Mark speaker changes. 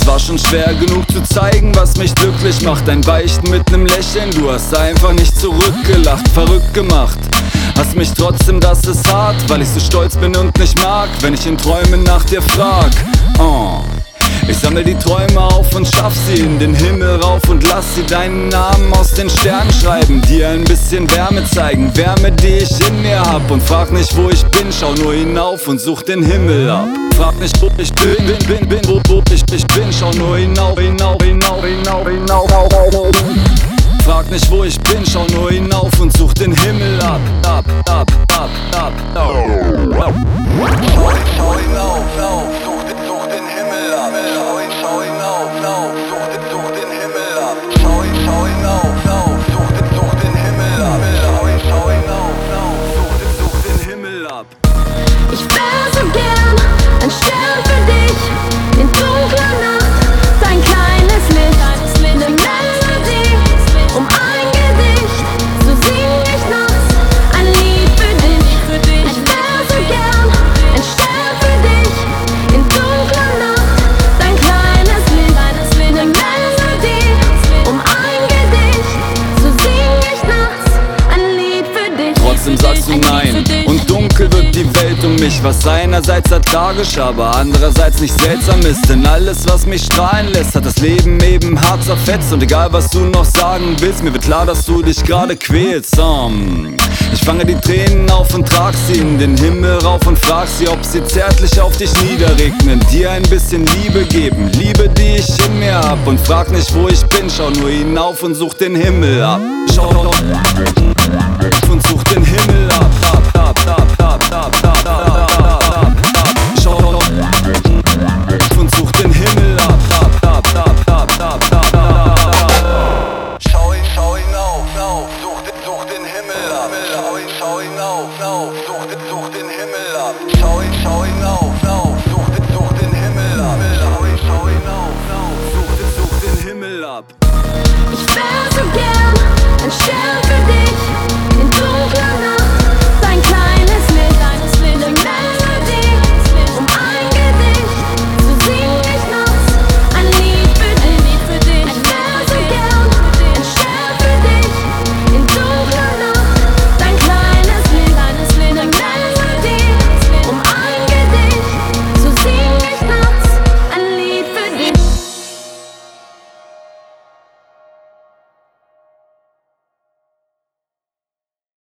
Speaker 1: war schon schwer genug zu zeigen, was mich glücklich macht. Ein Beichten mit nem Lächeln, du hast einfach nicht zurückgelacht, verrückt gemacht. Hast mich trotzdem, das ist hart, weil ich so stolz bin und nicht mag, wenn ich in Träumen nach dir frag. Ich sammel die Träume auf und schaff sie in den Himmel rauf und lass sie deinen Namen aus den Sternen schreiben, dir ein bisschen Wärme zeigen, Wärme, die ich in mir hab. Und frag nicht, wo ich bin, schau nur hinauf und such den Himmel ab. Frag nicht, wo ich bin, wo ich bin, schau nur hinauf, hinauf, hinauf, hinauf, hinauf. Frag nicht, wo ich bin, schau nur hinauf und such den Himmel ab, ab, ab, ab, ab, ab. Schau hinauf, such den Himmel ab. Schau hinauf, such den Himmel ab. Schau hinauf, such den Himmel ab. Schau hinauf, such den Himmel ab.
Speaker 2: Ich wär so gern ein Stern für dich, in dunkler Nacht, dein kleines Licht, eine Melodie, um ein Gedicht, so sing ich nachts ein Lied für dich. Ich wär so gern ein Stern für dich, in dunkler Nacht, dein kleines Licht, eine Melodie, um ein Gedicht, so sing ich nachts ein Lied für dich.
Speaker 1: Trotzdem sagst du nein und dunkel wird die Welt um mich, was einerseits tragisch, aber andererseits nicht seltsam ist. Denn alles, was mich strahlen lässt, hat das Leben eben hart zerfetzt. Und egal, was du noch sagen willst, mir wird klar, dass du dich gerade quälst. Ich fange die Tränen auf und trag sie in den Himmel rauf und frag sie, ob sie zärtlich auf dich niederregnen, dir ein bisschen Liebe geben, Liebe, die ich in mir hab. Und frag nicht, wo ich bin, schau nur hinauf und such den Himmel ab. Schau und such den Himmel ab, ab, ab, ab, ab, ab, ab, ab. Schau und such den Himmel ab, ab, ab, ab, ab, ab, ab. Schau hinauf, such den Himmel ab. Schau hinauf, such den Himmel ab. Schau hinauf, such den Himmel ab. Schau hinauf, such den Himmel ab.
Speaker 2: Ich wär so gern ein Stern für dich.